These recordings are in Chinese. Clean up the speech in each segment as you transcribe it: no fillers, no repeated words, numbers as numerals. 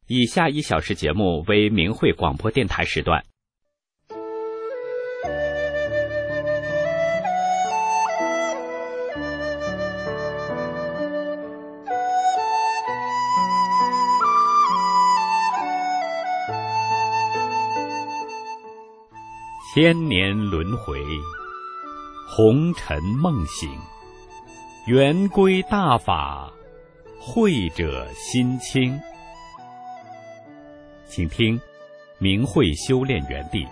以下1小时节目为明慧广播电台时段。千年轮回，红尘梦醒，圆归大法，慧者心清。请听明慧修炼园地。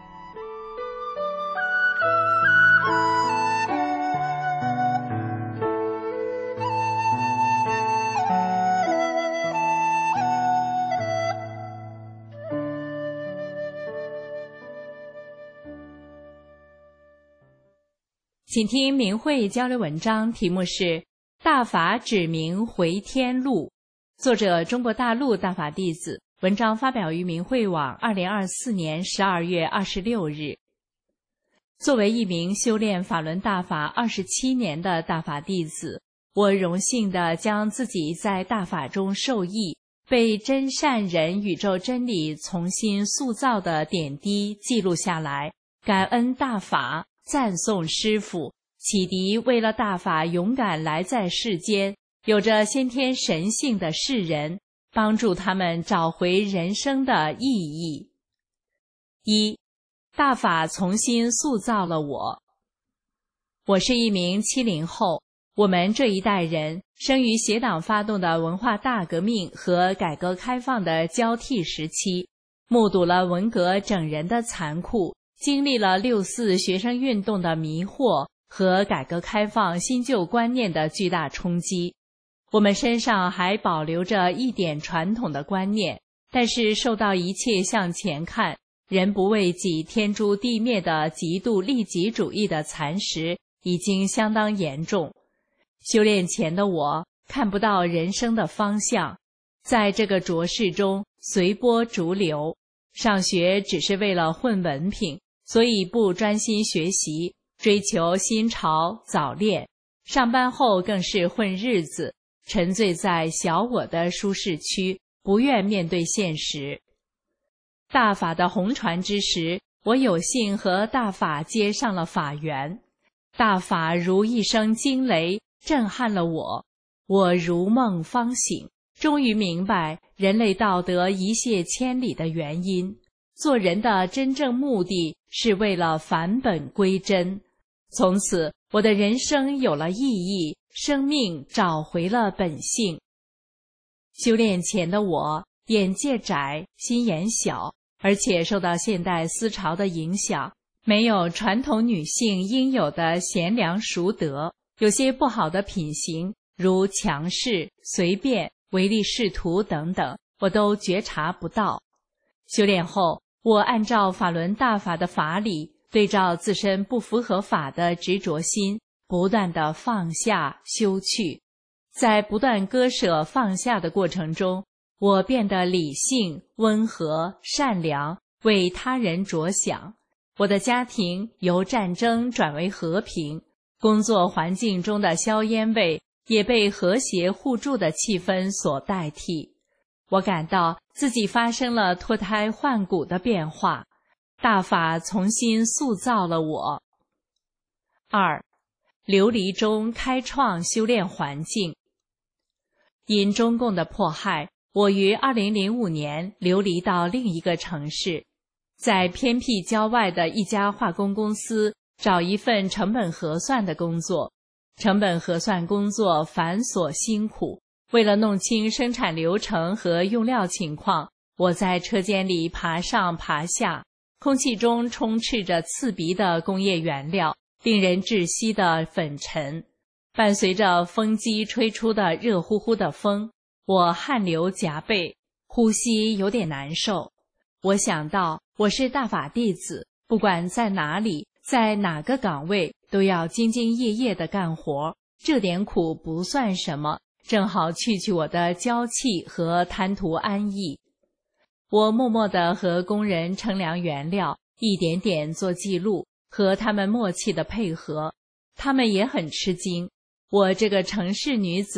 请听明慧交流文章，题目是《大法指明回天路》，作者中国大陆大法弟子，文章发表于明慧网2024年12月26日。作为一名修炼法轮大法27年的大法弟子，我荣幸地将自己在大法中受益、被真善人宇宙真理重新塑造的点滴记录下来，感恩大法，赞颂师父，启迪为了大法勇敢来在世间，有着先天神性的世人，帮助他们找回人生的意义。1. 大法重新塑造了我。我是一名70后，我们这一代人生于协党发动的文化大革命和改革开放的交替时期，目睹了文革整人的残酷，经历了6·4学生运动的迷惑和改革开放新旧观念的巨大冲击。我们身上还保留着一点传统的观念，但是受到一切向前看，人不为己天诛地灭的极度利己主义的蚕食已经相当严重。修炼前的我看不到人生的方向，在这个浊世中随波逐流，上学只是为了混文凭，所以不专心学习，追求新潮早恋，上班后更是混日子，沉醉在小我的舒适区，不愿面对现实。大法的红传之时，我有幸和大法接上了法缘，大法如一声惊雷，震撼了我。我如梦方醒，终于明白人类道德一泻千里的原因。做人的真正目的是为了返本归真。从此，我的人生有了意义，生命找回了本性。修炼前的我，眼界窄，心眼小，而且受到现代思潮的影响，没有传统女性应有的贤良淑德，有些不好的品行，如强势、随便、唯利是图等等，我都觉察不到。修炼后，我按照法轮大法的法理，对照自身不符合法的执着心，不断地放下修去。在不断割舍放下的过程中，我变得理性、温和、善良，为他人着想。我的家庭由战争转为和平，工作环境中的硝烟味也被和谐互助的气氛所代替。我感到自己发生了脱胎换骨的变化，大法重新塑造了我。2. 流离中开创修炼环境。因中共的迫害，我于2005年流离到另一个城市，在偏僻郊外的一家化工公司找一份成本核算的工作。成本核算工作繁琐辛苦，为了弄清生产流程和用料情况，我在车间里爬上爬下，空气中充斥着刺鼻的工业原料，令人窒息的粉尘，伴随着风机吹出的热乎乎的风，我汗流浃背，呼吸有点难受。我想到我是大法弟子，不管在哪里，在哪个岗位，都要兢兢业业地干活，这点苦不算什么，正好去我的娇气和贪图安逸。我默默地和工人称量原料，一点点做记录，和他们默契地配合。他们也很吃惊，我这个城市女子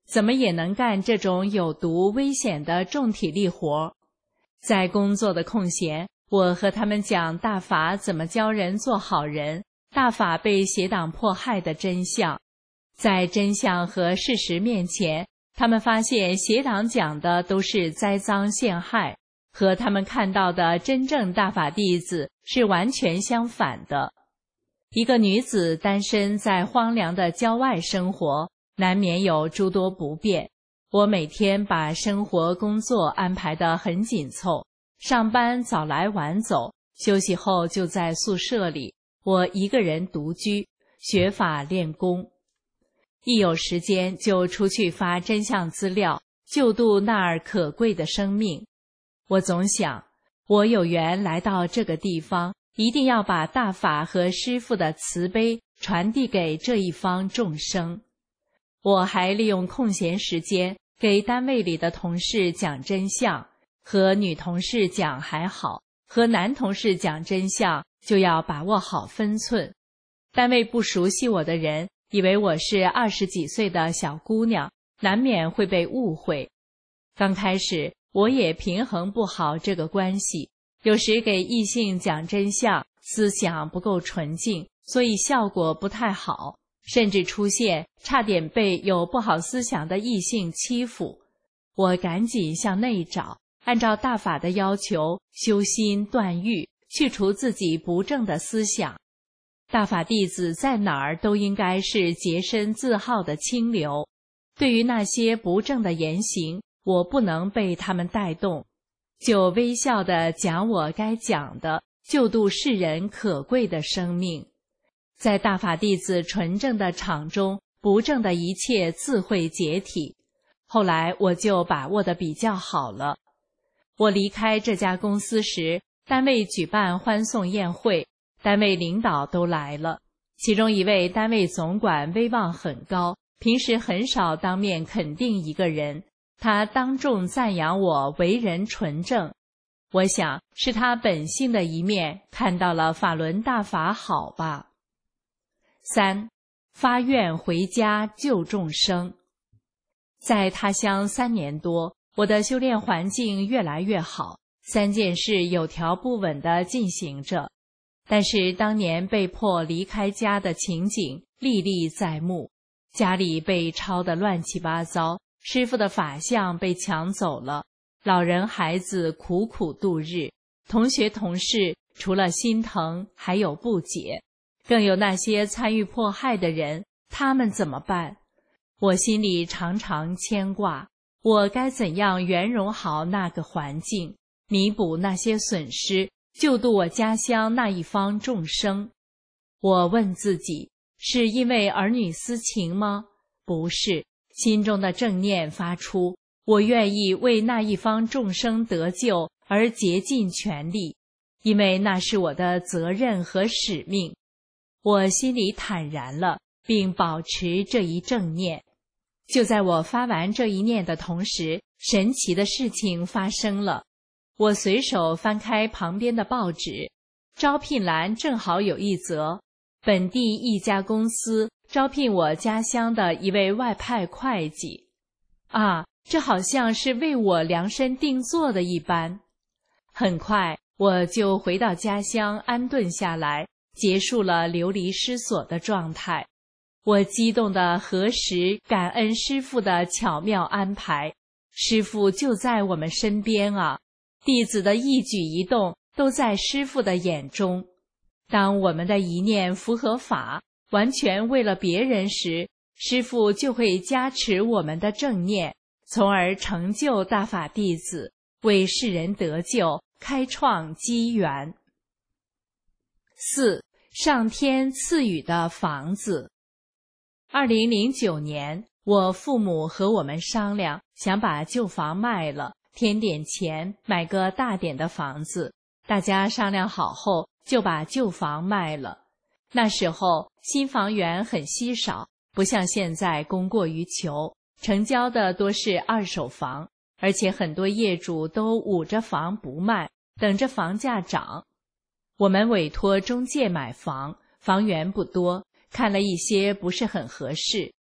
怎么也能干这种有毒危险的重体力活。在工作的空闲，我和他们讲大法怎么教人做好人，大法被邪党迫害的真相。在真相和事实面前，他们发现邪党讲的都是栽赃陷害，和他们看到的真正大法弟子是完全相反的。一个女子单身在荒凉的郊外生活，难免有诸多不便。我每天把生活工作安排得很紧凑，上班早来晚走，休息后就在宿舍里，我一个人独居，学法练功。一有时间就出去发真相资料，救度那儿可贵的生命。我总想，我有缘来到这个地方，一定要把大法和师父的慈悲传递给这一方众生。我还利用空闲时间给单位里的同事讲真相，和女同事讲还好，和男同事讲真相就要把握好分寸。单位不熟悉我的人以为我是20几岁的小姑娘，难免会被误会。刚开始我也平衡不好这个关系，有时给异性讲真相，思想不够纯净，所以效果不太好，甚至出现差点被有不好思想的异性欺负。我赶紧向内找，按照大法的要求修心断欲，去除自己不正的思想。大法弟子在哪儿都应该是洁身自好的清流，对于那些不正的言行，我不能被他们带动，就微笑地讲我该讲的，救度世人可贵的生命。在大法弟子纯正的场中，不正的一切自会解体。后来我就把握得比较好了。我离开这家公司时，单位举办欢送宴会，单位领导都来了，其中一位单位总管威望很高，平时很少当面肯定一个人，他当众赞扬我为人纯正。我想是他本性的一面，看到了法轮大法好吧。3. 发愿回家救众生。在他乡3年多，我的修炼环境越来越好，3件事有条不紊地进行着。但是当年被迫离开家的情景历历在目，家里被抄得乱七八糟，师父的法相被抢走了，老人孩子苦苦度日，同学同事除了心疼还有不解，更有那些参与迫害的人，他们怎么办？我心里常常牵挂，我该怎样圆融好那个环境，弥补那些损失，救度我家乡那一方众生。我问自己，是因为儿女私情吗？不是，心中的正念发出，我愿意为那一方众生得救而竭尽全力，因为那是我的责任和使命。我心里坦然了，并保持这一正念。就在我发完这一念的同时，神奇的事情发生了。我随手翻开旁边的报纸，招聘栏正好有一则，本地一家公司招聘我家乡的一位外派会计。啊，这好像是为我量身定做的一般。很快我就回到家乡安顿下来，结束了流离失所的状态。我激动地核实感恩师父的巧妙安排，师父就在我们身边啊，弟子的一举一动都在师父的眼中。当我们的一念符合法，完全为了别人时，师父就会加持我们的正念，从而成就大法弟子，为世人得救，开创机缘。4. 上天赐予的房子。2009年，我父母和我们商量，想把旧房卖了，添点钱，买个大点的房子。大家商量好后，就把旧房卖了。那时候新房源很稀少，不像现在供过于求，成交的多是二手房，而且很多业主都捂着房不卖，等着房价涨。我们委托中介买房，房源不多，看了一些不是很合适，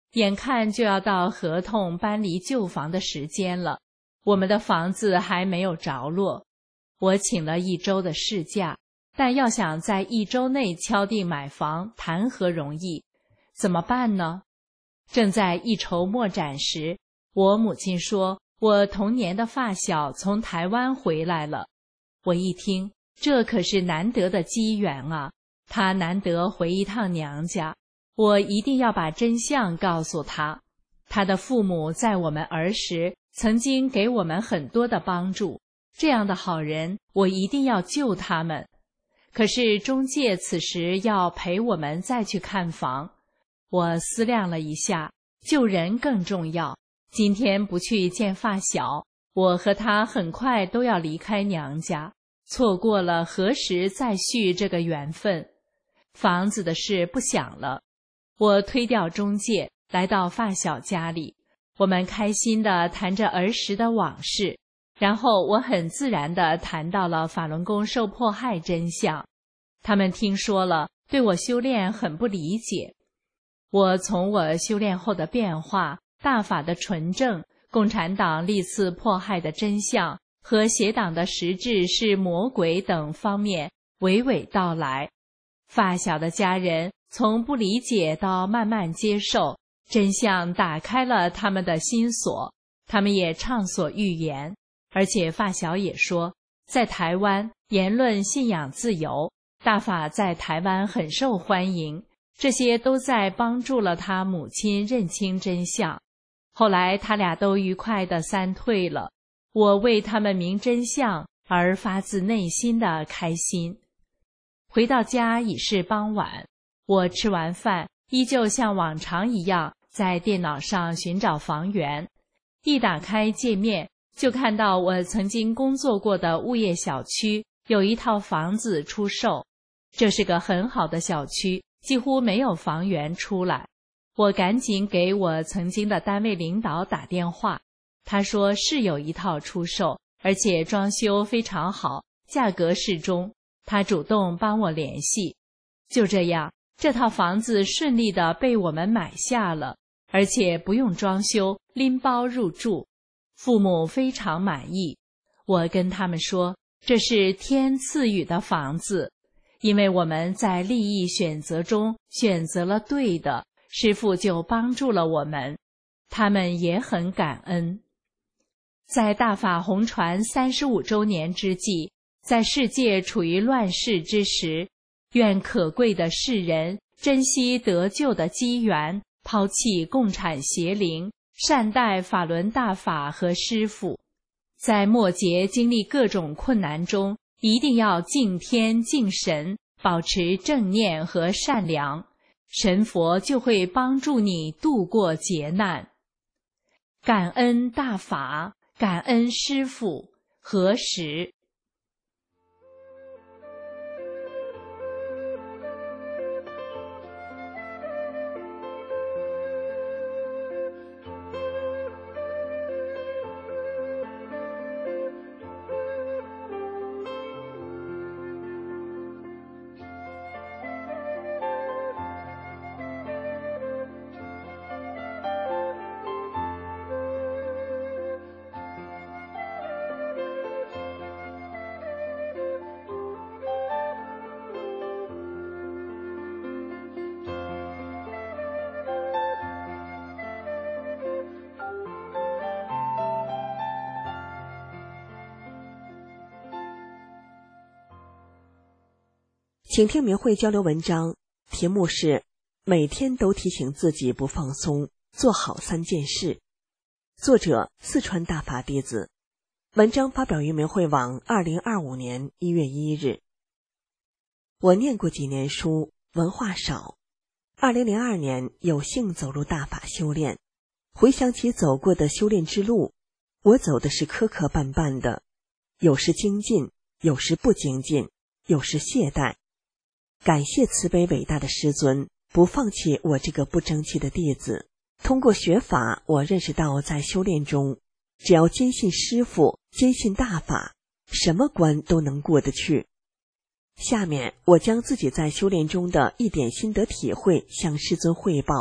眼看就要到合同搬离旧房的时间了，我们的房子还没有着落。我请了1周的事假，但要想在1周内敲定买房，谈何容易？怎么办呢？正在一筹莫展时，我母亲说，我童年的发小从台湾回来了。我一听，这可是难得的机缘啊，她难得回一趟娘家，我一定要把真相告诉她。她的父母在我们儿时曾经给我们很多的帮助，这样的好人，我一定要救他们。可是中介此时要陪我们再去看房，我思量了一下，救人更重要。今天不去见发小，我和他很快都要离开娘家，错过了何时再续这个缘分？房子的事不想了，我推掉中介，来到发小家里，我们开心地谈着儿时的往事，然后我很自然地谈到了法轮功受迫害真相。他们听说了，对我修炼很不理解。我从我修炼后的变化、大法的纯正、共产党历次迫害的真相和邪党的实质是魔鬼等方面娓娓道来。发小的家人从不理解到慢慢接受，真相打开了他们的心锁，他们也畅所欲言。而且发小也说，在台湾言论信仰自由，大法在台湾很受欢迎，这些都在帮助了他母亲认清真相。后来他俩都愉快地散退了，我为他们明真相而发自内心的开心。回到家已是傍晚，我吃完饭依旧像往常一样在电脑上寻找房源，一打开界面就看到我曾经工作过的物业小区有一套房子出售，这是个很好的小区，几乎没有房源出来。我赶紧给我曾经的单位领导打电话，他说是有一套出售，而且装修非常好，价格适中，他主动帮我联系。就这样，这套房子顺利地被我们买下了，而且不用装修，拎包入住。父母非常满意。我跟他们说，这是天赐予的房子，因为我们在利益选择中选择了对的，师父就帮助了我们，他们也很感恩。在大法弘传35周年之际，在世界处于乱世之时，愿可贵的世人珍惜得救的机缘，抛弃共产邪灵，善待法轮大法和师父。在末节经历各种困难中，一定要敬天敬神，保持正念和善良，神佛就会帮助你度过劫难。感恩大法，感恩师父，何时？ 请听明慧交流文章，题目是每天都提醒自己不放松，做好3件事。作者四川大法弟子。文章发表于明慧网2025年1月1日。我念过几年书，文化少。2002年有幸走入大法修炼，回想起走过的修炼之路，我走的是磕磕绊绊的，有时精进，有时不精进，有时懈怠。感谢慈悲伟大的师尊，不放弃我这个不争气的弟子。通过学法，我认识到在修炼中，只要坚信师父，坚信大法，什么关都能过得去。下面我将自己在修炼中的一点心得体会向师尊汇报，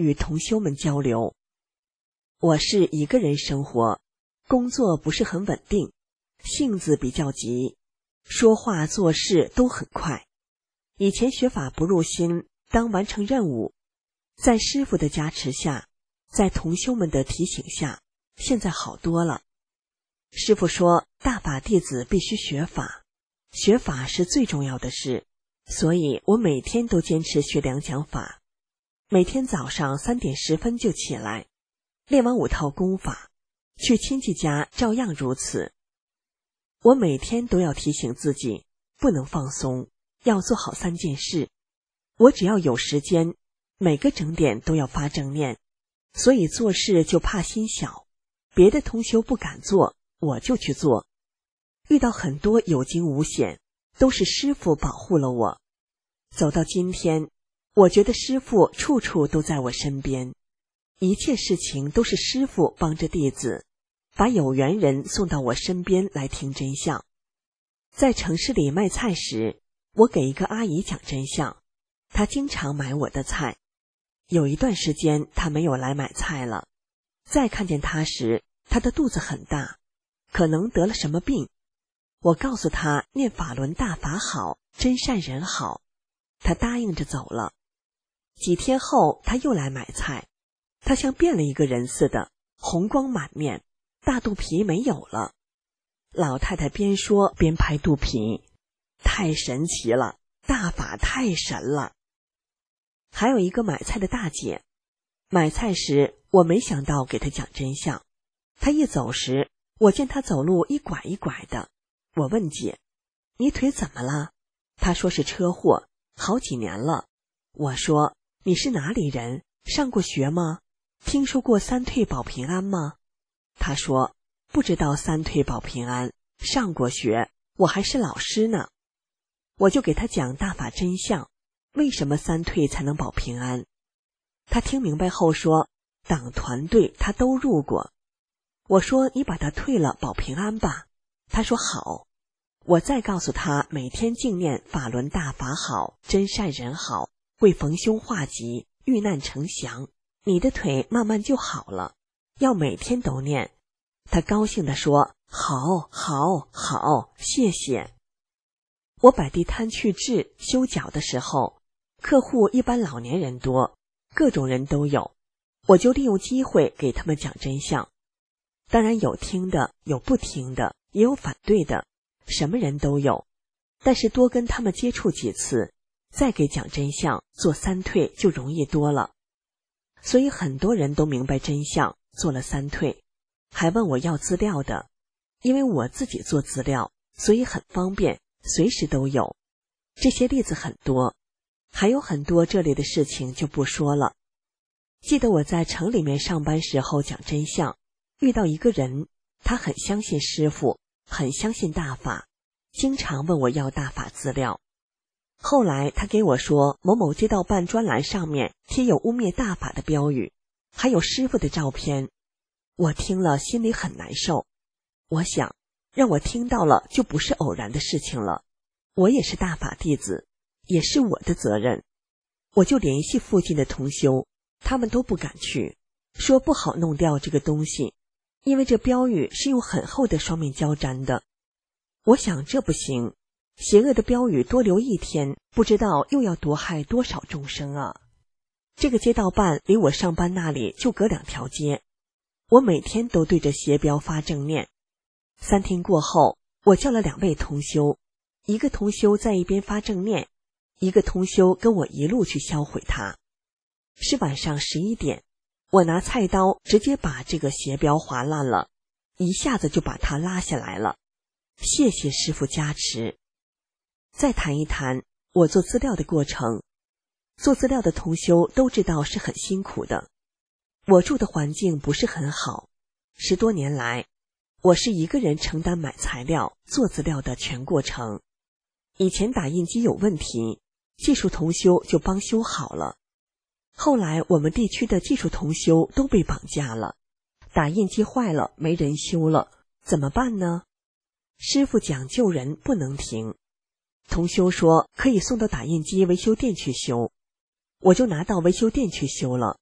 与同修们交流。我是一个人生活，工作不是很稳定，性子比较急，说话做事都很快。以前学法不入心，当完成任务，在师父的加持下，在同修们的提醒下，现在好多了。师父说，大法弟子必须学法，学法是最重要的事，所以我每天都坚持学两讲法。每天早上3点10分就起来，练完5套功法，去亲戚家照样如此。我每天都要提醒自己，不能放松，要做好3件事。我只要有时间，每个整点都要发正念，所以做事就怕心小，别的同修不敢做，我就去做。遇到很多有惊无险，都是师父保护了我。走到今天，我觉得师父处处都在我身边，一切事情都是师父帮着弟子，把有缘人送到我身边来听真相。在城市里卖菜时，我给一个阿姨讲真相，她经常买我的菜。有一段时间她没有来买菜了，再看见她时，她的肚子很大，可能得了什么病。我告诉她念法轮大法好，真善人好，她答应着走了。几天后她又来买菜，她像变了一个人似的，红光满面，大肚皮没有了。老太太边说边拍肚皮，太神奇了，大法太神了。还有一个买菜的大姐，买菜时我没想到给她讲真相，她一走时，我见她走路一拐一拐的，我问姐，你腿怎么了？她说是车祸，好几年了。我说，你是哪里人？上过学吗？听说过3退保平安吗？她说，不知道3退保平安，上过学，我还是老师呢。我就给她讲大法真相，为什么3退才能保平安。她听明白后说，党团队她都入过。我说，你把它退了保平安吧。她说好。我再告诉她，每天静念法轮大法好，真善人好，会逢凶化吉，遇难成祥，你的腿慢慢就好了，要每天都念。她高兴地说，好好好，谢谢。我摆地摊去治修脚的时候，客户一般老年人多，各种人都有，我就利用机会给他们讲真相。当然有听的，有不听的，也有反对的，什么人都有，但是多跟他们接触几次，再给讲真相，做3退就容易多了。所以很多人都明白真相，做了3退，还问我要资料的，因为我自己做资料，所以很方便，随时都有。这些例子很多，还有很多这类的事情就不说了。记得我在城里面上班时候讲真相，遇到一个人，他很相信师父，很相信大法，经常问我要大法资料。后来他给我说，某某街道办专栏上面贴有污蔑大法的标语，还有师父的照片。我听了心里很难受，我想让我听到了就不是偶然的事情了，我也是大法弟子，也是我的责任。我就联系附近的同修，他们都不敢去，说不好弄掉这个东西，因为这标语是用很厚的双面胶粘的。我想这不行，邪恶的标语多留1天，不知道又要毒害多少众生啊。这个街道办离我上班那里就隔2条街，我每天都对着邪标发正念。3天过后，我叫了2位同修，一个同修在一边发正念，一个同修跟我一路去销毁它。是晚上11点，我拿菜刀直接把这个邪标划烂了，一下子就把它拉下来了。谢谢师父加持。再谈一谈我做资料的过程。做资料的同修都知道是很辛苦的。我住的环境不是很好，10多年来，我是一个人承担买材料、做资料的全过程。以前打印机有问题，技术同修就帮修好了。后来我们地区的技术同修都被绑架了，打印机坏了没人修了，怎么办呢？师父讲救人不能停，同修说可以送到打印机维修店去修，我就拿到维修店去修了。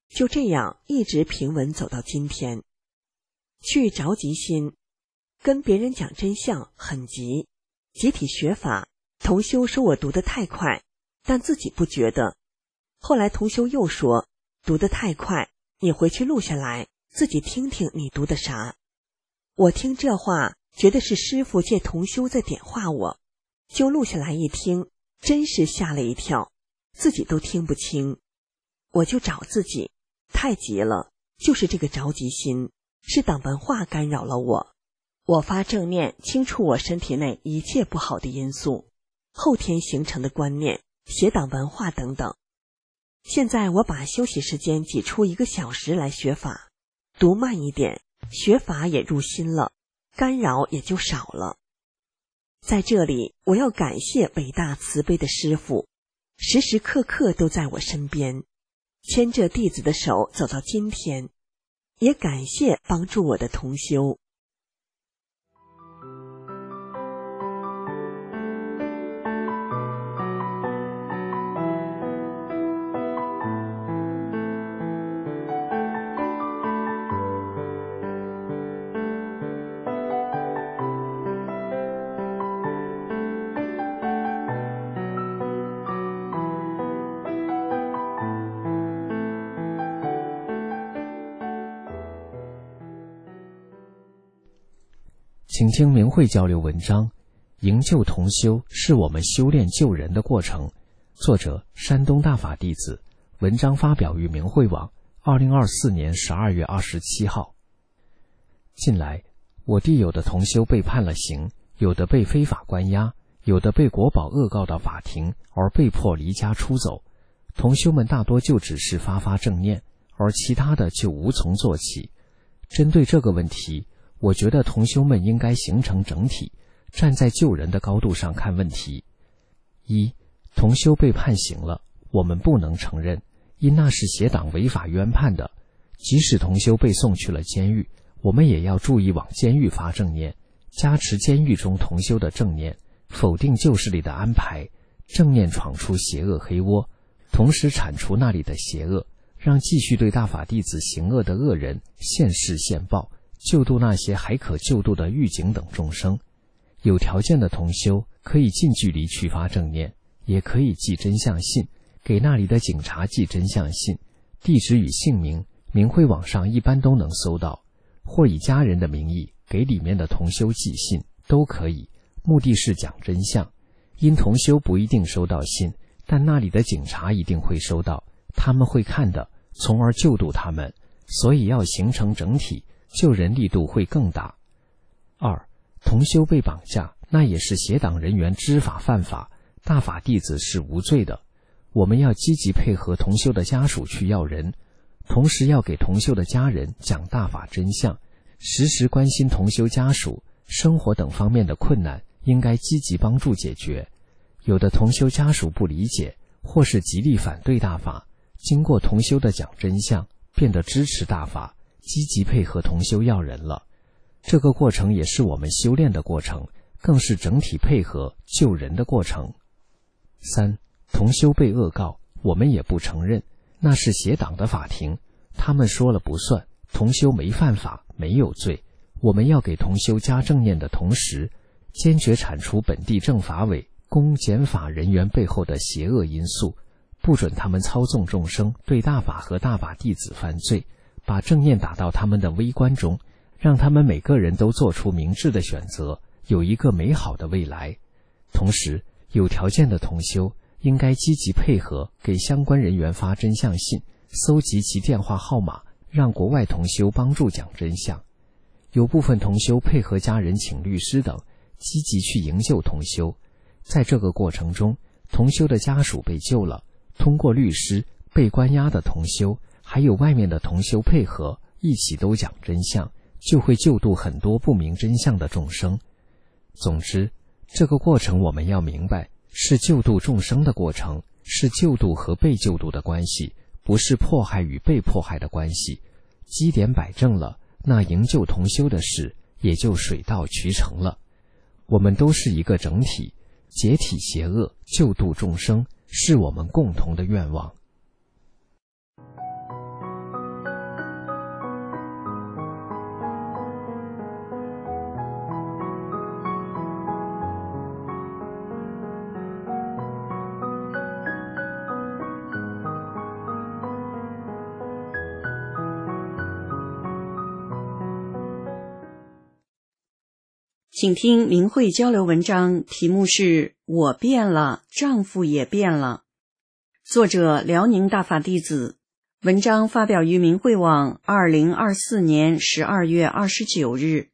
就这样一直平稳走到今天。去着急心，跟别人讲真相很急。集体学法，同修说我读得太快，但自己不觉得。后来同修又说，读得太快，你回去录下来，自己听听你读的啥。我听这话，觉得是师父借同修在点化我，就录下来一听，真是吓了一跳，自己都听不清。我就找自己，太急了，就是这个着急心，是党文化干扰了我。我发正念，清除我身体内一切不好的因素，后天形成的观念、邪党文化等等。现在我把休息时间挤出1个小时来学法，读慢一点，学法也入心了，干扰也就少了。在这里，我要感谢伟大慈悲的师父，时时刻刻都在我身边，牵着弟子的手走到今天，也感谢帮助我的同修。 请听明慧交流文章，营救同修是我们修炼救人的过程。作者山东大法弟子，文章发表于明慧网2024年12月27号。近来，我地有的同修被判了刑，有的被非法关押，有的被国保恶告到法庭而被迫离家出走。同修们大多就只是发正念，而其他的就无从做起。针对这个问题，我觉得同修们应该形成整体，站在救人的高度上看问题。一，同修被判刑了，我们不能承认，因那是邪党违法冤判的。即使同修被送去了监狱，我们也要注意往监狱发正念，加持监狱中同修的正念，否定旧势力的安排，正念闯出邪恶黑窝，同时铲除那里的邪恶，让继续对大法弟子行恶的恶人现世现报，救度那些还可救度的狱警等众生。有条件的同修可以近距离去发正念，也可以寄真相信，给那里的警察寄真相信，地址与姓名明慧网上一般都能搜到，或以家人的名义给里面的同修寄信都可以，目的是讲真相。因同修不一定收到信，但那里的警察一定会收到，他们会看的，从而救度他们，所以要形成整体，救人力度会更大。二，同修被绑架，那也是邪党人员知法犯法，大法弟子是无罪的。我们要积极配合同修的家属去要人，同时要给同修的家人讲大法真相，时时关心同修家属生活等方面的困难，应该积极帮助解决。有的同修家属不理解，或是极力反对大法，经过同修的讲真相，变得支持大法，积极配合同修要人了。这个过程也是我们修炼的过程，更是整体配合救人的过程。三，同修被恶告，我们也不承认，那是邪党的法庭，他们说了不算，同修没犯法，没有罪。我们要给同修加正念的同时，坚决铲除本地政法委、公检法人员背后的邪恶因素，不准他们操纵众生，对大法和大法弟子犯罪，把正念打到他们的微观中，让他们每个人都做出明智的选择，有一个美好的未来。同时，有条件的同修应该积极配合，给相关人员发真相信，搜集其电话号码，让国外同修帮助讲真相。有部分同修配合家人请律师等，积极去营救同修。在这个过程中，同修的家属被救了，通过律师，被关押的同修还有外面的同修配合，一起都讲真相，就会救度很多不明真相的众生。总之，这个过程我们要明白，是救度众生的过程，是救度和被救度的关系，不是迫害与被迫害的关系。基点摆正了，那营救同修的事也就水到渠成了。我们都是一个整体，解体邪恶，救度众生，是我们共同的愿望。 请听明慧交流文章，题目是我变了，丈夫也变了。作者辽宁大法弟子，文章发表于明慧网2024年12月29日。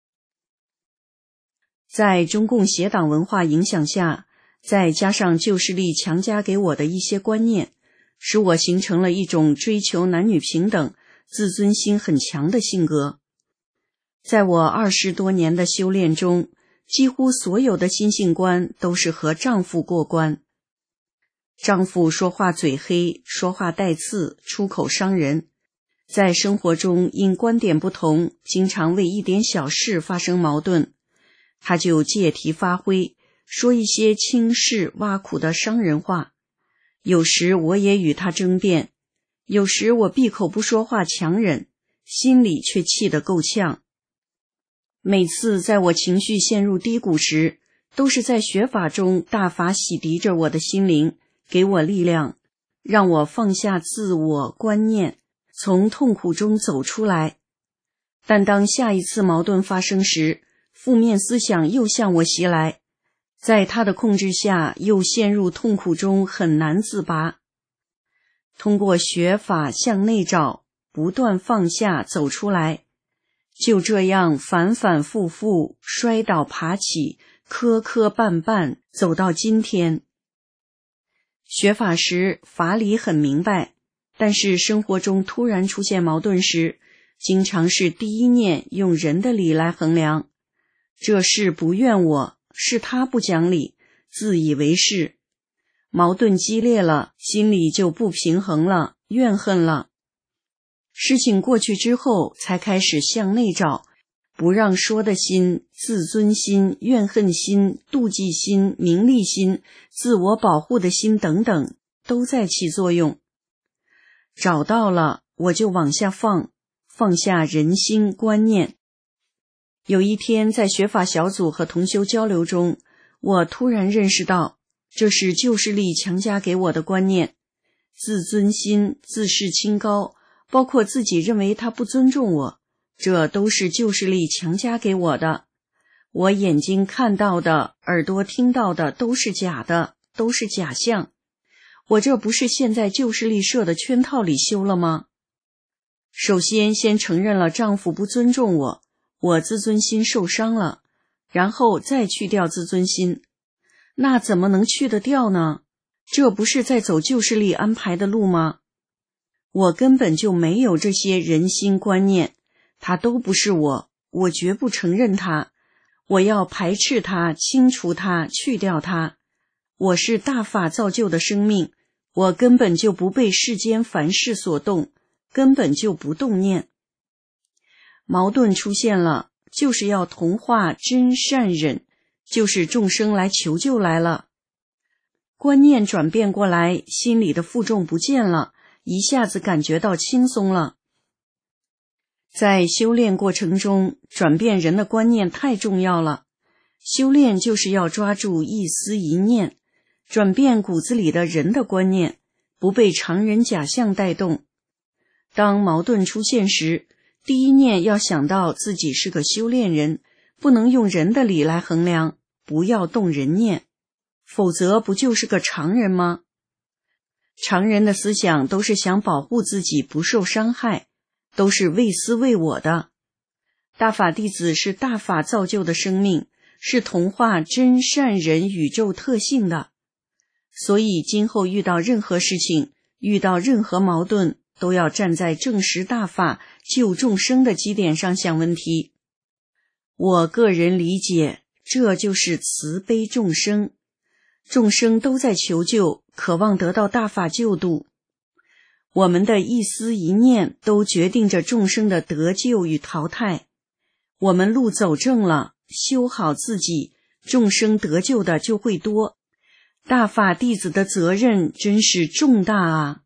在中共邪党文化影响下，再加上旧势力强加给我的一些观念，使我形成了一种追求男女平等、自尊心很强的性格。在我20多年的修炼中，几乎所有的心性观都是和丈夫过关。丈夫说话嘴黑，说话带刺，出口伤人。在生活中因观点不同，经常为一点小事发生矛盾，他就借题发挥，说一些轻视挖苦的伤人话。有时我也与他争辩，有时我闭口不说话强忍，心里却气得够呛。每次在我情绪陷入低谷时，都是在学法中大法洗涤着我的心灵，给我力量，让我放下自我观念，从痛苦中走出来。但当下一次矛盾发生时，负面思想又向我袭来，在他的控制下，又陷入痛苦中，很难自拔。通过学法向内找，不断放下，走出来，就这样反反复复，摔倒爬起，磕磕绊绊，走到今天。学法时法理很明白，但是生活中突然出现矛盾时，经常是第一念用人的理来衡量，这事不怨我，是他不讲理，自以为是。矛盾激烈了，心里就不平衡了，怨恨了。事情过去之后，才开始向内找，不让说的心、自尊心、怨恨心、妒忌心、名利心、自我保护的心等等，都在起作用。找到了，我就往下放，放下人心观念。有一天在学法小组和同修交流中，我突然认识到，这是旧势力强加给我的观念，自尊心、自视清高，包括自己认为他不尊重我，这都是旧势力强加给我的。我眼睛看到的，耳朵听到的都是假的，都是假象。我这不是陷在旧势力设的圈套里修了吗？首先承认了丈夫不尊重我，我自尊心受伤了，然后再去掉自尊心。那怎么能去得掉呢？这不是在走旧势力安排的路吗？我根本就没有这些人心观念，它都不是我，我绝不承认它，我要排斥它，清除它，去掉它。我是大法造就的生命，我根本就不被世间凡事所动，根本就不动念。矛盾出现了，就是要同化真善忍，就是众生来求救来了。观念转变过来，心里的负重不见了，一下子感觉到轻松了。在修炼过程中，转变人的观念太重要了。修炼就是要抓住一丝一念，转变骨子里的人的观念，不被常人假象带动。当矛盾出现时，第一念要想到自己是个修炼人，不能用人的理来衡量，不要动人念，否则不就是个常人吗？常人的思想都是想保护自己不受伤害，都是为私为我的。大法弟子是大法造就的生命，是同化真善人宇宙特性的，所以今后遇到任何事情，遇到任何矛盾，都要站在正实大法救众生的基点上想问题。我个人理解，这就是慈悲众生，众生都在求救，渴望得到大法救度。我们的一思一念都决定着众生的得救与淘汰。我们路走正了，修好自己，众生得救的就会多。大法弟子的责任真是重大啊！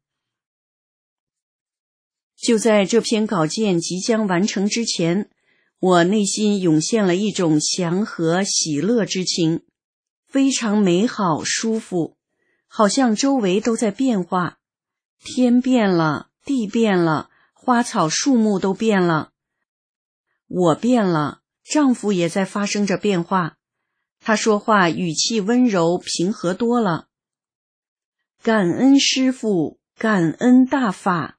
就在这篇稿件即将完成之前，我内心涌现了一种祥和喜乐之情，非常美好舒服，好像周围都在变化，天变了，地变了，花草树木都变了。我变了， 丈夫也在发生着变化，他说话语气温柔平和多了。感恩师父，感恩大法。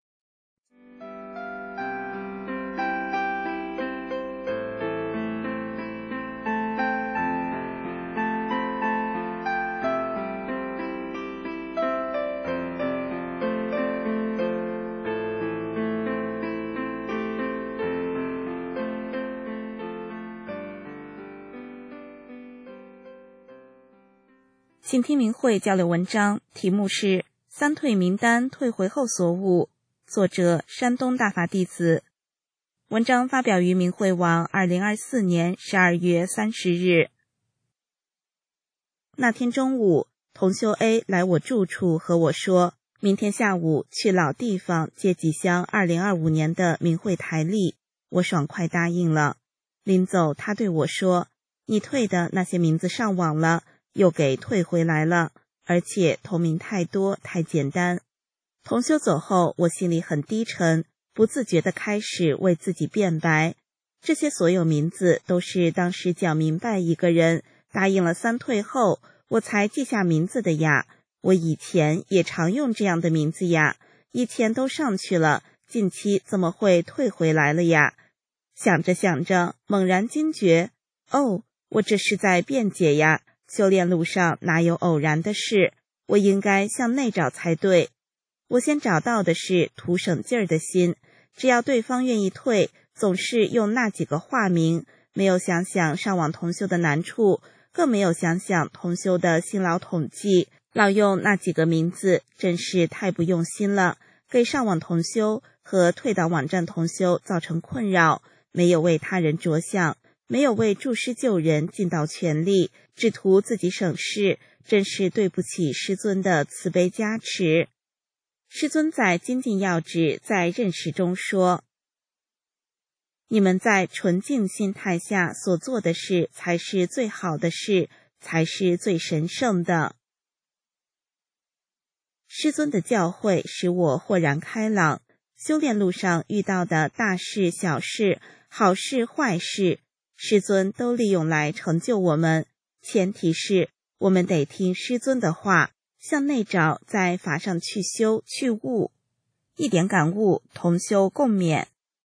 请听明慧交流文章，题目是三退名单退回后所悟，作者山东大法弟子。文章发表于明慧网2024年12月30日。那天中午，同修 A 来我住处和我说，明天下午去老地方借几箱2025年的明慧台历，我爽快答应了。临走他对我说，你退的那些名字上网了，又给退回来了，而且同名太多太简单。同修走后，我心里很低沉，不自觉地开始为自己辩白。这些所有名字都是当时讲明白一个人答应了三退后，我才记下名字的呀。我以前也常用这样的名字呀，以前都上去了，近期怎么会退回来了呀？想着想着，猛然惊觉，哦，我这是在辩解呀。修炼路上哪有偶然的事，我应该向内找才对。我先找到的是图省劲儿的心，只要对方愿意退，总是用那几个化名，没有想想上网同修的难处，更没有想想同修的辛劳统计，老用那几个名字，真是太不用心了，给上网同修和退到网站同修造成困扰，没有为他人着想，没有为助师救人尽到全力，只图自己省事，真是对不起师尊的慈悲加持。师尊在精进要旨在认识中说，你们在纯净心态下所做的事才是最好的事，才是最神圣的。师尊的教诲使我豁然开朗，修炼路上遇到的大事小事，好事坏事，师尊都利用来成就我们，前提是我们得听师尊的话，向内找，在法上去修去悟。一点感悟，同修共勉。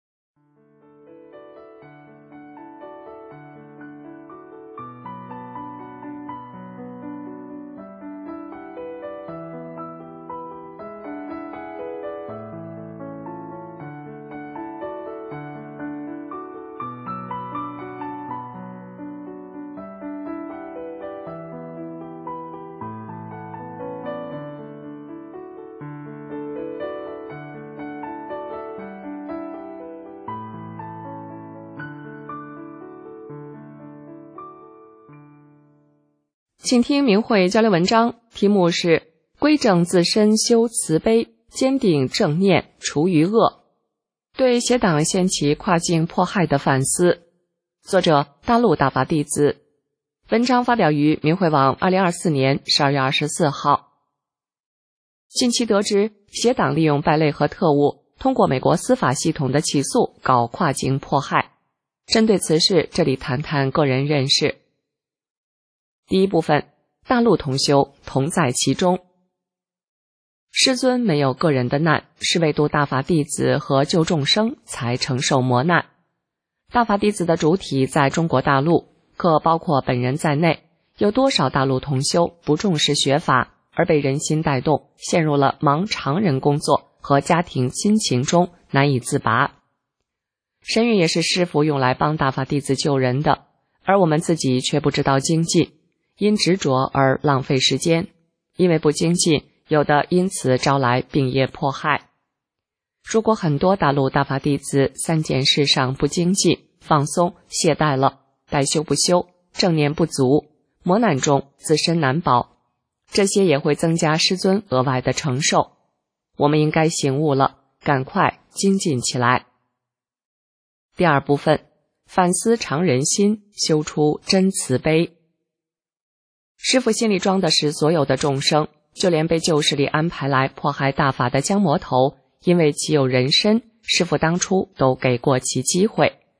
请听明慧交流文章，题目是归正自身修慈悲，坚定正念，除于恶，对邪党掀起跨境迫害的反思。作者大陆大法弟子。文章发表于明慧网2024年12月24号。近期得知，邪党利用败类和特务，通过美国司法系统的起诉搞跨境迫害。针对此事，这里谈谈个人认识。第一部分，大陆同修同在其中。师尊没有个人的难，是为度大法弟子和救众生才承受磨难。大法弟子的主体在中国大陆，可包括本人在内，有多少大陆同修不重视学法，而被人心带动，陷入了忙常人工作和家庭亲情中难以自拔。神韵也是师父用来帮大法弟子救人的，而我们自己却不知道精进，因执着而浪费时间，因为不精进，有的因此招来病业迫害。如果很多大陆大法弟子三件事上不精进，放松懈怠了，待修不修，正念不足，磨难中自身难保，这些也会增加师尊额外的承受。我们应该醒悟了，赶快精进起来。第二部分，反思常人心，修出真慈悲。师父心里装的是所有的众生，就连被旧势力安排来迫害大法的江魔头，因为其有人身，师父当初都给过其机会，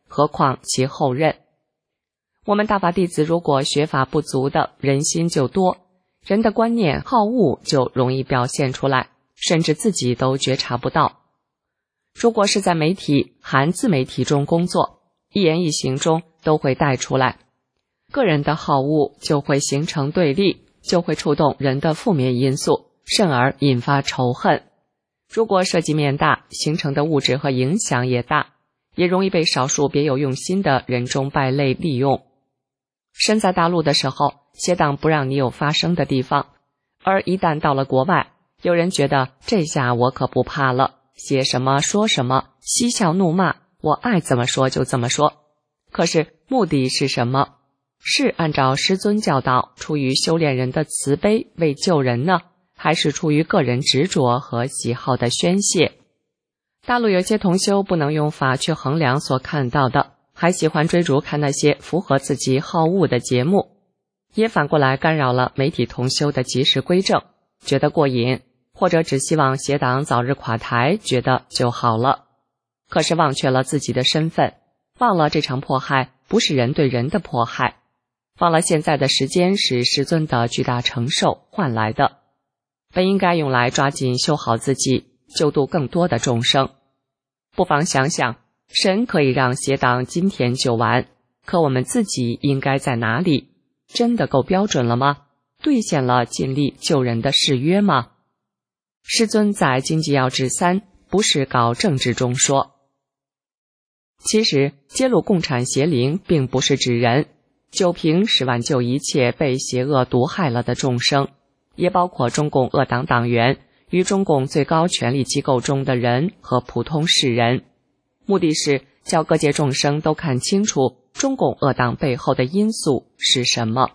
何况其后任。我们大法弟子如果学法不足的，人心就多，人的观念好恶就容易表现出来，甚至自己都觉察不到。如果是在媒体含自媒体中工作，一言一行中都会带出来，个人的好恶就会形成对立，就会触动人的负面因素，甚而引发仇恨。如果涉及面大，形成的物质和影响也大，也容易被少数别有用心的人中败类利用。身在大陆的时候，邪党不让你有发声的地方，而一旦到了国外，有人觉得这下我可不怕了，写什么说什么，嬉笑怒骂，我爱怎么说就怎么说。可是目的是什么？是按照师尊教导，出于修炼人的慈悲为救人呢，还是出于个人执着和喜好的宣泄？大陆有些同修不能用法去衡量所看到的，还喜欢追逐看那些符合自己好恶的节目，也反过来干扰了媒体同修的及时归正，觉得过瘾，或者只希望邪党早日垮台，觉得就好了。可是忘却了自己的身份，忘了这场迫害不是人对人的迫害，忘了现在的时间是师尊的巨大承受换来的，本应该用来抓紧修好自己，救度更多的众生。不妨想想，神可以让邪党今天救完，可我们自己应该在哪里？真的够标准了吗？兑现了尽力救人的誓约吗？师尊在经济要旨3不是搞政治中说，其实揭露共产邪灵并不是指人，就凭是挽救一切被邪恶毒害了的众生，也包括中共恶党党员与中共最高权力机构中的人和普通世人，目的是叫各界众生都看清楚中共恶党背后的因素是什么。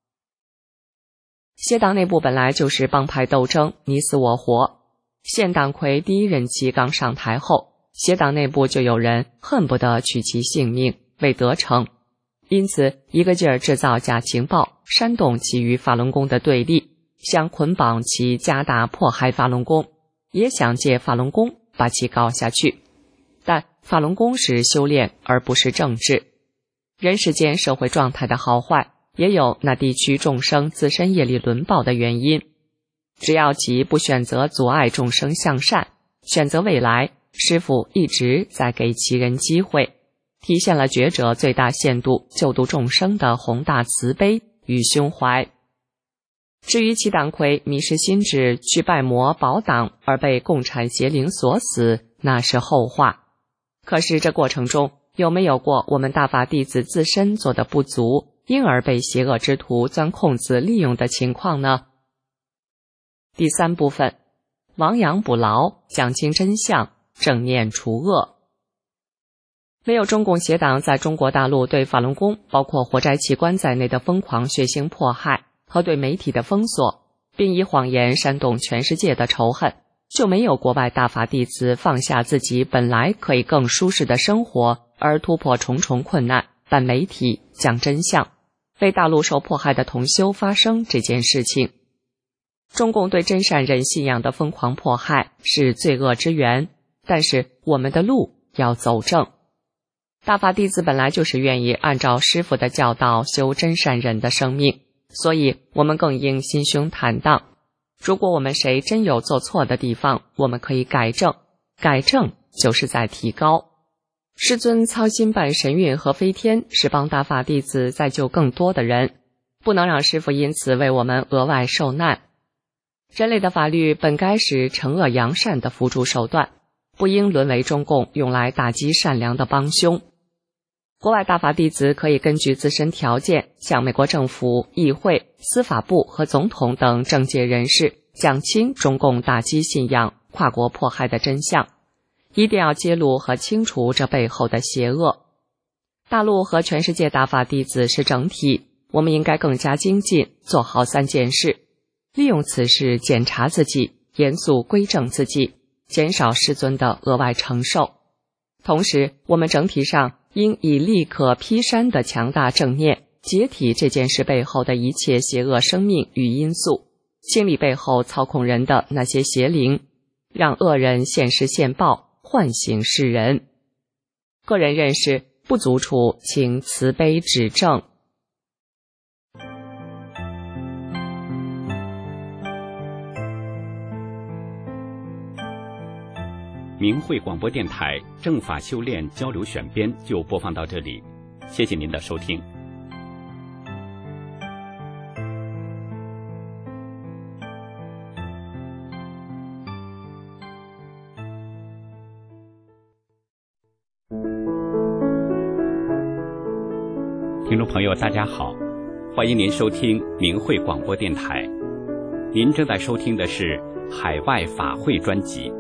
邪党内部本来就是帮派斗争，你死我活。现党魁第一任期刚上台后，邪党内部就有人恨不得取其性命为得逞，因此一个劲儿制造假情报，煽动其与法轮功的对立，想捆绑其加大迫害法轮功，也想借法轮功把其搞下去。但法轮功是修炼而不是政治，人世间社会状态的好坏也有那地区众生自身业力轮报的原因，只要其不选择阻碍众生向善，选择未来，师父一直在给其人机会，体现了觉者最大限度救度众生的宏大慈悲与胸怀。至于其党魁迷失心智去拜魔保党而被共产邪灵所死，那是后话。可是这过程中有没有过我们大法弟子自身做的不足，因而被邪恶之徒钻空子利用的情况呢？第3部分，亡羊补牢，讲清真相，正念除恶。没有中共邪党在中国大陆对法轮功包括活摘器官在内的疯狂血腥迫害和对媒体的封锁，并以谎言煽动全世界的仇恨，就没有国外大法弟子放下自己本来可以更舒适的生活，而突破重重困难，办媒体，讲真相，为大陆受迫害的同修发声这件事情。中共对真善人信仰的疯狂迫害是罪恶之源，但是我们的路要走正。大法弟子本来就是愿意按照师父的教导修真善忍的生命，所以我们更应心胸坦荡。如果我们谁真有做错的地方，我们可以改正，改正就是在提高。师尊操心办神韵和飞天，是帮大法弟子再救更多的人，不能让师父因此为我们额外受难。人类的法律本该是惩恶扬善的辅助手段，不应沦为中共用来打击善良的帮凶。国外大法弟子可以根据自身条件，向美国政府、议会、司法部和总统等政界人士讲清中共打击信仰、跨国迫害的真相，一定要揭露和清除这背后的邪恶。大陆和全世界大法弟子是整体，我们应该更加精进，做好3件事，利用此事检查自己，严肃归正自己，减少师尊的额外承受。同时，我们整体上应以立可劈山的强大正念，解体这件事背后的一切邪恶生命与因素，清理背后操控人的那些邪灵，让恶人现世现报，唤醒世人。个人认识， 不足处请慈悲指正。 明慧广播电台正法修炼交流选编就播放到这里，谢谢您的收听。听众朋友大家好，欢迎您收听明慧广播电台，您正在收听的是海外法会专辑。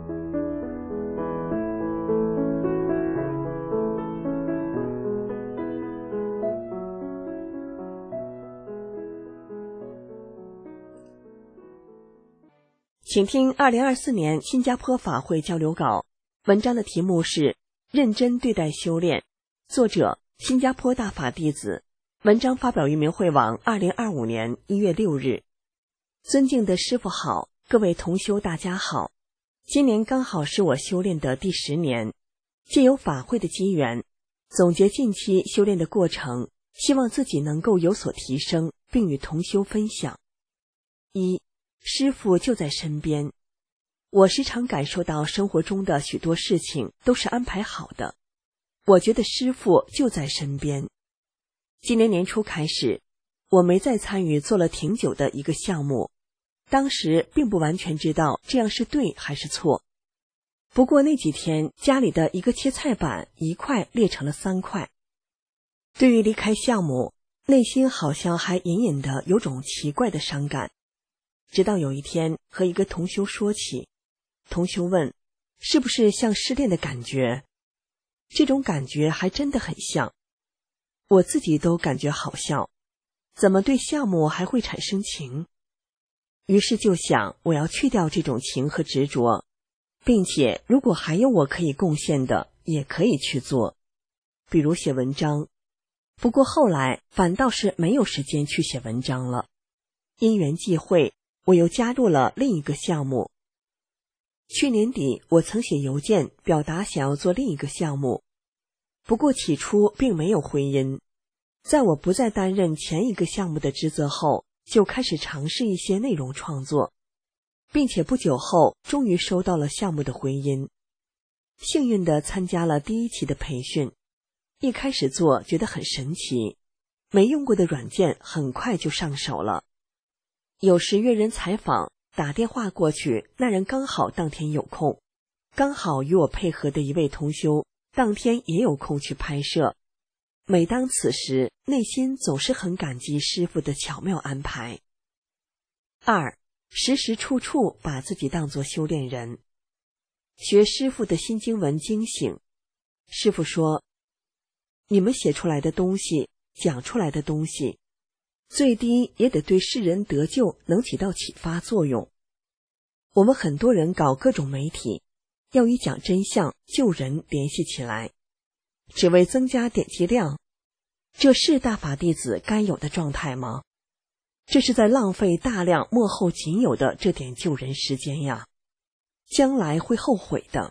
请听2024年新加坡法会交流稿，文章的题目是认真对待修炼，作者新加坡大法弟子，文章发表于明慧网2025年1月6日。尊敬的师父好，各位同修大家好，今年刚好是我修炼的第10年，借由法会的机缘，总结近期修炼的过程，希望自己能够有所提升，并与同修分享。1. 师父就在身边。我时常感受到生活中的许多事情都是安排好的，我觉得师父就在身边。今年年初开始，我没再参与做了挺久的一个项目，当时并不完全知道这样是对还是错。不过那几天家里的一个切菜板1块裂成了3块。对于离开项目，内心好像还隐隐的有种奇怪的伤感。直到有一天和一个同修说起，同修问是不是像失恋的感觉，这种感觉还真的很像，我自己都感觉好笑，怎么对项目还会产生情？于是就想我要去掉这种情和执着，并且如果还有我可以贡献的也可以去做，比如写文章。不过后来反倒是没有时间去写文章了，因缘际会我又加入了另一个项目。去年底我曾写邮件表达想要做另一个项目，不过起初并没有回音。在我不再担任前一个项目的职责后，就开始尝试一些内容创作，并且不久后终于收到了项目的回音。幸运地参加了第1期的培训，一开始做觉得很神奇，没用过的软件很快就上手了。有时约人采访，打电话过去，那人刚好当天有空，刚好与我配合的一位同修当天也有空去拍摄。每当此时，内心总是很感激师父的巧妙安排。2. 时时处处把自己当作修炼人。学师父的心经文惊醒，师父说，你们写出来的东西，讲出来的东西，最低也得对世人得救能起到启发作用。我们很多人搞各种媒体，要与讲真相、救人联系起来，只为增加点击量，这是大法弟子该有的状态吗？这是在浪费大量幕后仅有的这点救人时间呀，将来会后悔的。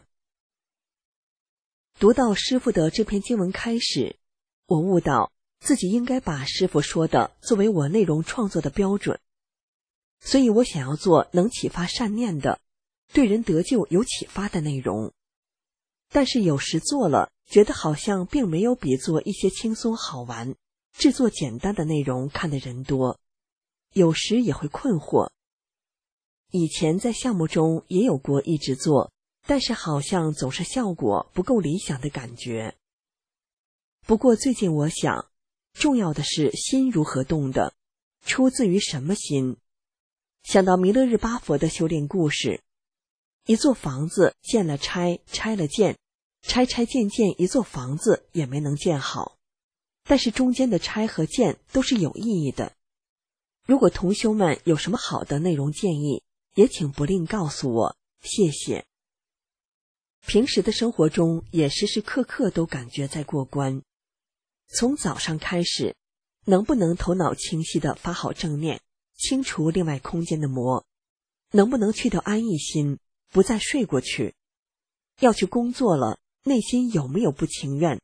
读到师父的这篇经文开始，我悟到自己应该把师父说的作为我内容创作的标准，所以我想要做能启发善念的，对人得救有启发的内容。但是有时做了，觉得好像并没有比做一些轻松好玩、制作简单的内容看的人多，有时也会困惑。以前在项目中也有过一直做，但是好像总是效果不够理想的感觉。不过最近我想，重要的是心如何动的，出自于什么心。想到弥勒日巴佛的修炼故事，一座房子建了拆，拆了建，拆拆建建一座房子也没能建好，但是中间的拆和建都是有意义的。如果同修们有什么好的内容建议，也请不吝告诉我，谢谢。平时的生活中也时时刻刻都感觉在过关，从早上开始，能不能头脑清晰地发好正念，清除另外空间的魔，能不能去掉安逸心，不再睡过去，要去工作了，内心有没有不情愿，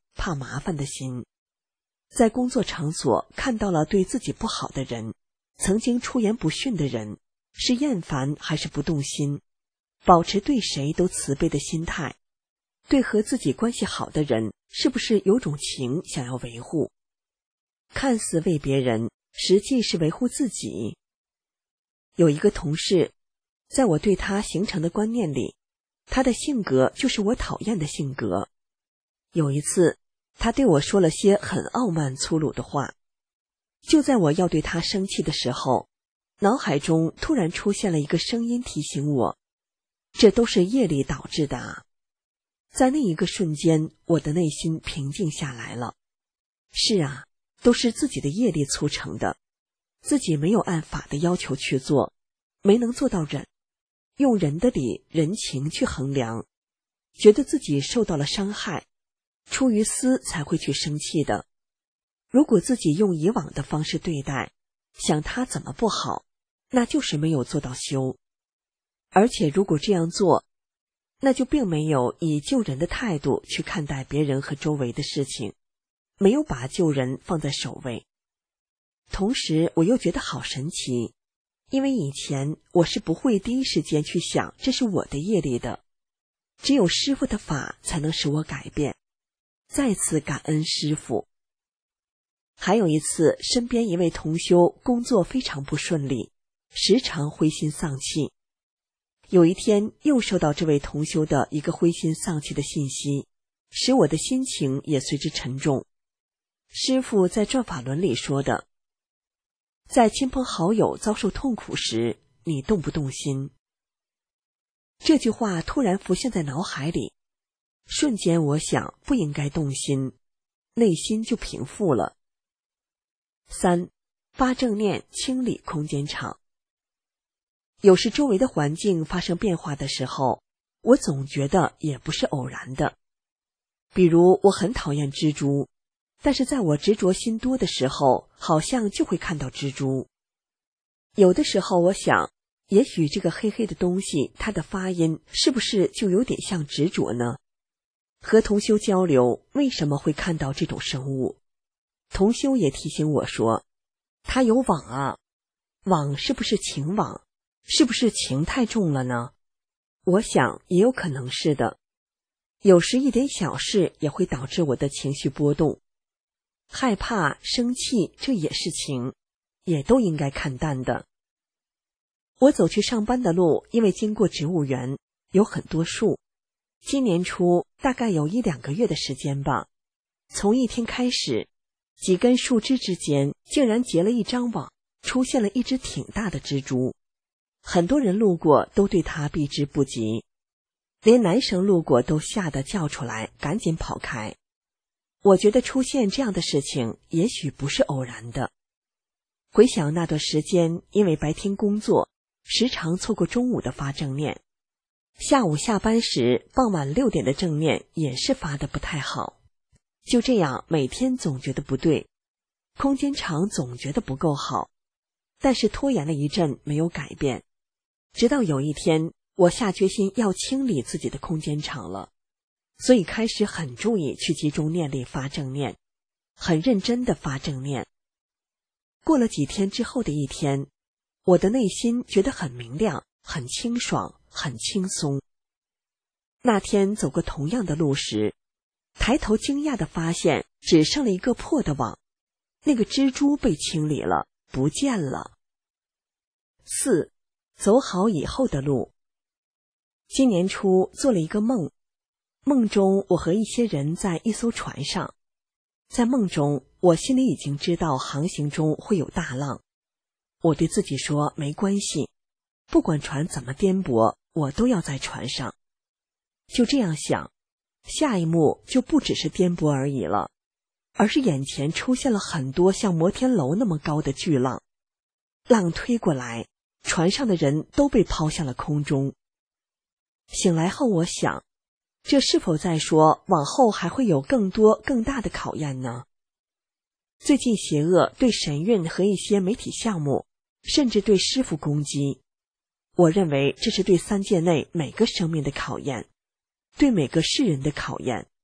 怕麻烦的心。在工作场所看到了对自己不好的人，曾经出言不逊的人，是厌烦还是不动心？保持对谁都慈悲的心态，对和自己关系好的人，是不是有种情想要维护？看似为别人，实际是维护自己。有一个同事，在我对他形成的观念里，他的性格就是我讨厌的性格。有一次，他对我说了些很傲慢粗鲁的话，就在我要对他生气的时候，脑海中突然出现了一个声音提醒我，这都是业力导致的啊。在那一个瞬间，我的内心平静下来了。是啊，都是自己的业力促成的，自己没有按法的要求去做，没能做到忍，用人的理人情去衡量，觉得自己受到了伤害，出于私才会去生气的。如果自己用以往的方式对待，想他怎么不好，那就是没有做到修。而且如果这样做，那就并没有以救人的态度去看待别人和周围的事情，没有把救人放在首位。同时我又觉得好神奇，因为以前我是不会第一时间去想这是我的业力的，只有师父的法才能使我改变。再次感恩师父。还有一次，身边一位同修工作非常不顺利，时常灰心丧气。有一天又收到这位同修的一个灰心丧气的信息，使我的心情也随之沉重。师父在转法轮里说的，在亲朋好友遭受痛苦时，你动不动心？这句话突然浮现在脑海里，瞬间我想不应该动心，内心就平复了。3. 发正念，清理空间场。有时周围的环境发生变化的时候，我总觉得也不是偶然的。比如我很讨厌蜘蛛，但是在我执着心多的时候，好像就会看到蜘蛛。有的时候我想，也许这个黑黑的东西，它的发音是不是就有点像执着呢？和同修交流，为什么会看到这种生物？同修也提醒我说，它有网啊，网是不是情网？是不是情太重了呢？我想也有可能是的。有时一点小事也会导致我的情绪波动，害怕、生气，这也是情，也都应该看淡的。我走去上班的路，因为经过植物园，有很多树。今年初大概有1-2个月的时间吧，从一天开始，几根树枝之间竟然结了一张网，出现了一只挺大的蜘蛛。很多人路过都对它避之不及，连男生路过都吓得叫出来，赶紧跑开。我觉得出现这样的事情也许不是偶然的。回想那段时间，因为白天工作，时常错过中午的发正念，下午下班时傍晚6点的正念也是发得不太好。就这样每天总觉得不对，空间场总觉得不够好，但是拖延了一阵没有改变。直到有一天，我下决心要清理自己的空间场了，所以开始很注意去集中念力发正念，很认真地发正念。过了几天之后的一天，我的内心觉得很明亮，很清爽，很轻松。那天走过同样的路时，抬头惊讶地发现只剩了一个破的网，那个蜘蛛被清理了，不见了。4. 走好以后的路。今年初做了一个梦，梦中我和一些人在一艘船上，在梦中我心里已经知道航行中会有大浪，我对自己说没关系，不管船怎么颠簸，我都要在船上。就这样想，下一幕就不只是颠簸而已了，而是眼前出现了很多像摩天楼那么高的巨浪，浪推过来，船上的人都被抛向了空中。醒来后我想，这是否在说往后还会有更多更大的考验呢？最近邪恶对神韵和一些媒体项目，甚至对师父攻击，我认为这是对3界内每个生命的考验，对每个世人的考验，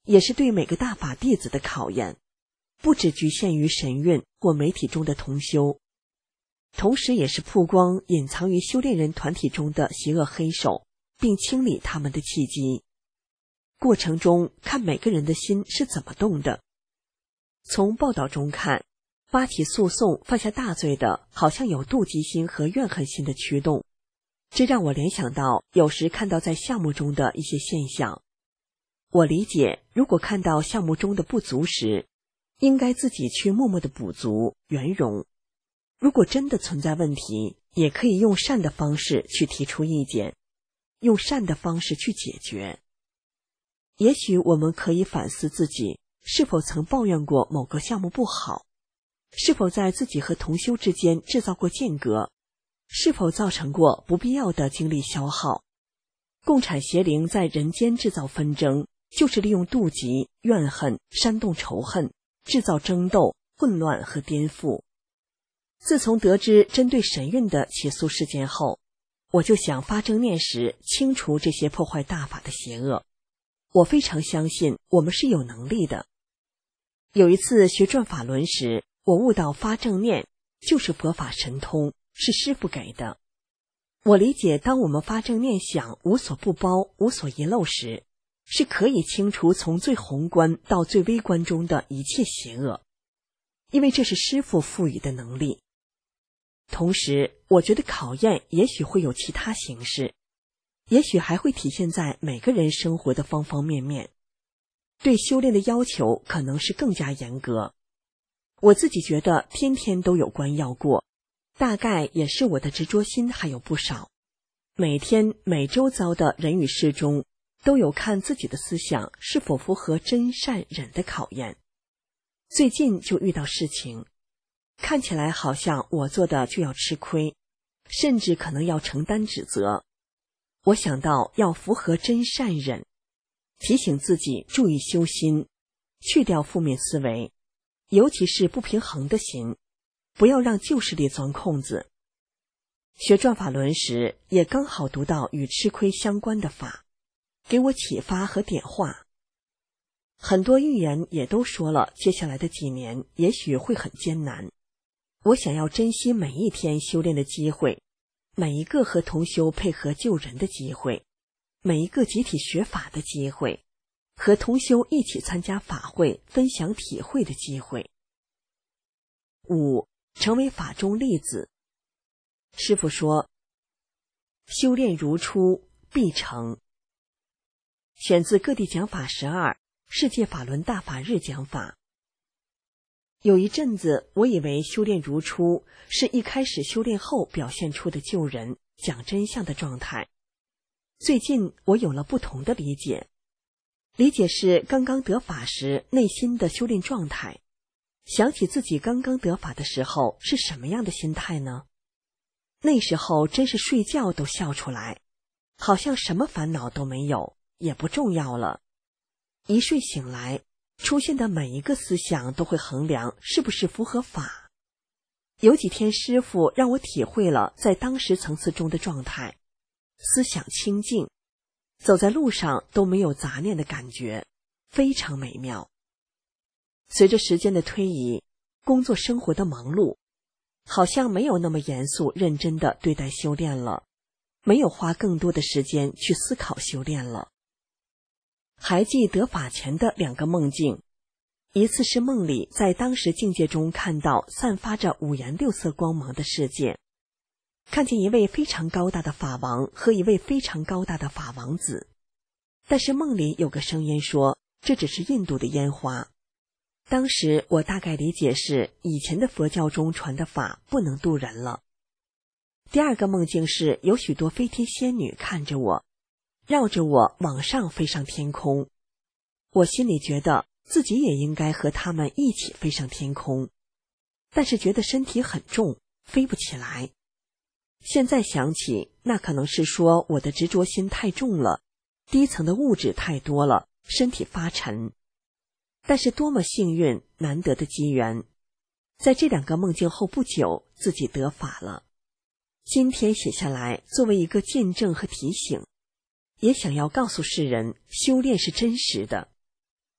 也是对每个大法弟子的考验，不只局限于神韵或媒体中的同修，同时也是曝光隐藏于修炼人团体中的邪恶黑手，并清理他们的契机。过程中看每个人的心是怎么动的。从报道中看，发起诉讼犯下大罪的好像有妒忌心和怨恨心的驱动，这让我联想到有时看到在项目中的一些现象。我理解，如果看到项目中的不足时，应该自己去默默的补足圆融。如果真的存在问题，也可以用善的方式去提出意见，用善的方式去解决。也许我们可以反思自己是否曾抱怨过某个项目不好，是否在自己和同修之间制造过间隔，是否造成过不必要的精力消耗。共产邪灵在人间制造纷争，就是利用妒忌、怨恨煽动仇恨，制造争斗、混乱和颠覆。自从得知针对神韵的起诉事件后，我就想发正念时清除这些破坏大法的邪恶。我非常相信我们是有能力的。有一次学转法轮时，我悟到发正念就是佛法神通，是师父给的。我理解，当我们发正念想无所不包、无所遗漏时，是可以清除从最宏观到最微观中的一切邪恶，因为这是师父赋予的能力。同时，我觉得考验也许会有其他形式，也许还会体现在每个人生活的方方面面。对修炼的要求可能是更加严格。我自己觉得天天都有关要过，大概也是我的执着心还有不少。每天每周遭的人与事中，都有看自己的思想是否符合真善忍的考验。最近就遇到事情，看起来好像我做的就要吃亏，甚至可能要承担指责。我想到要符合真善忍，提醒自己注意修心，去掉负面思维，尤其是不平衡的心，不要让旧势力钻空子。学转法轮时，也刚好读到与吃亏相关的法，给我启发和点化。很多预言也都说了，接下来的几年也许会很艰难。我想要珍惜每一天修炼的机会，每一个和同修配合救人的机会，每一个集体学法的机会，和同修一起参加法会分享体会的机会。5. 成为法中弟子。师父说，修炼如初，必成。选自各地讲法12世界法轮大法日讲法。有一阵子，我以为修炼如初是一开始修炼后表现出的救人、讲真相的状态。最近我有了不同的理解，理解是刚刚得法时内心的修炼状态。想起自己刚刚得法的时候是什么样的心态呢？那时候真是睡觉都笑出来，好像什么烦恼都没有，也不重要了。一睡醒来，出现的每一个思想都会衡量是不是符合法。有几天师父让我体会了在当时层次中的状态，思想清净，走在路上都没有杂念的感觉，非常美妙。随着时间的推移，工作生活的忙碌，好像没有那么严肃认真地对待修炼了，没有花更多的时间去思考修炼了。还记得法前的2个梦境，一次是梦里在当时境界中看到散发着5颜6色光芒的世界，看见一位非常高大的法王和一位非常高大的法王子，但是梦里有个声音说这只是印度的烟花。当时我大概理解是以前的佛教中传的法不能度人了。第2个梦境是有许多飞天仙女看着我，绕着我往上飞上天空。我心里觉得自己也应该和他们一起飞上天空，但是觉得身体很重，飞不起来。现在想起，那可能是说我的执着心太重了，低层的物质太多了，身体发沉。但是多么幸运难得的机缘，在这2个梦境后不久，自己得法了。今天写下来作为一个见证和提醒，也想要告诉世人，修炼是真实的，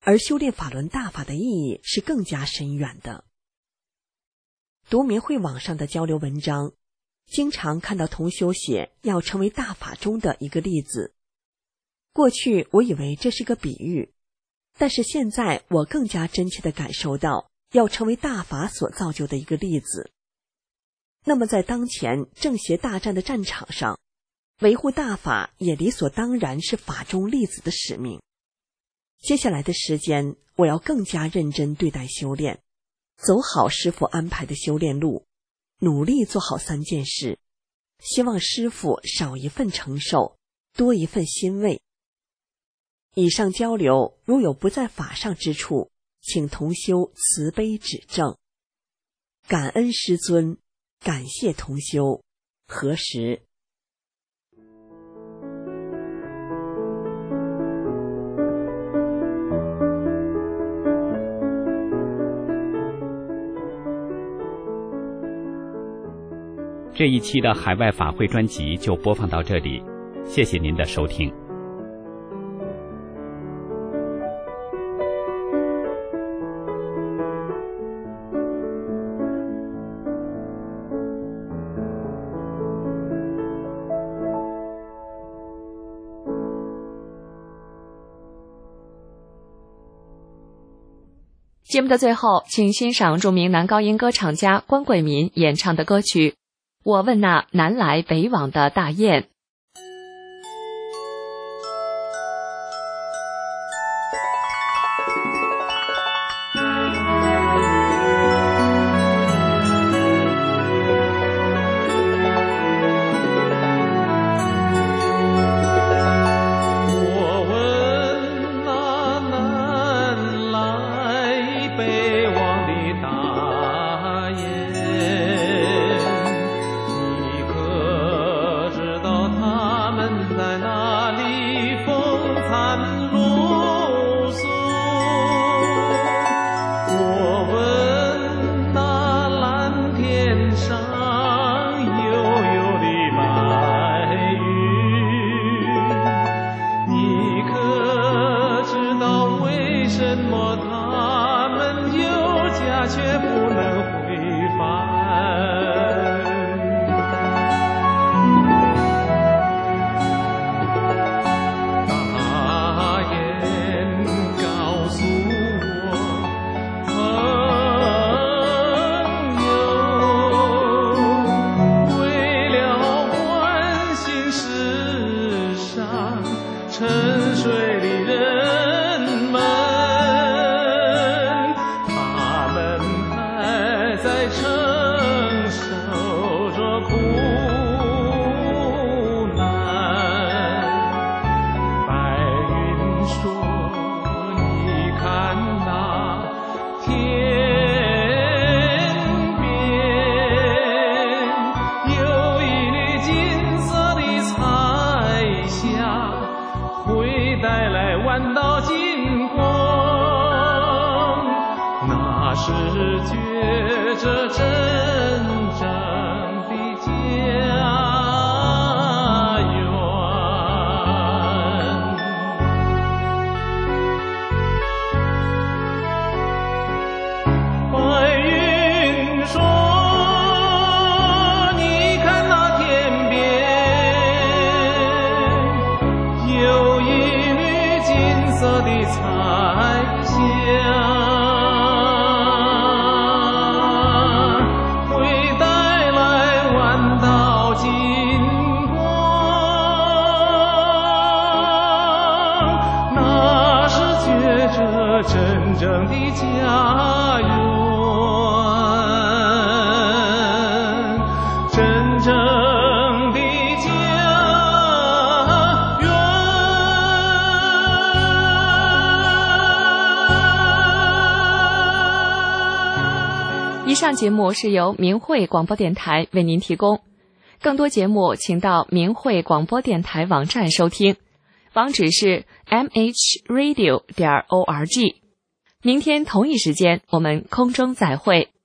而修炼法轮大法的意义是更加深远的。读明慧网上的交流文章，经常看到同修写要成为大法中的一个例子。过去我以为这是个比喻，但是现在我更加真切地感受到要成为大法所造就的一个例子。那么在当前正邪大战的战场上，维护大法也理所当然是法中弟子的使命。接下来的时间，我要更加认真对待修炼，走好师父安排的修炼路，努力做好3件事，希望师父少一份承受，多一份欣慰。以上交流如有不在法上之处，请同修慈悲指正。感恩师尊，感谢同修，何时？ 这一期的海外法会专辑就播放到这里，谢谢您的收听。 节目的最后，请欣赏著名男高音歌唱家关贵民演唱的歌曲《我问那南来北往的大雁》。以上节目是由明慧广播电台为您提供，更多节目请到明慧广播电台网站收听，网址是 mhradio.org。明天同一时间我们空中再会。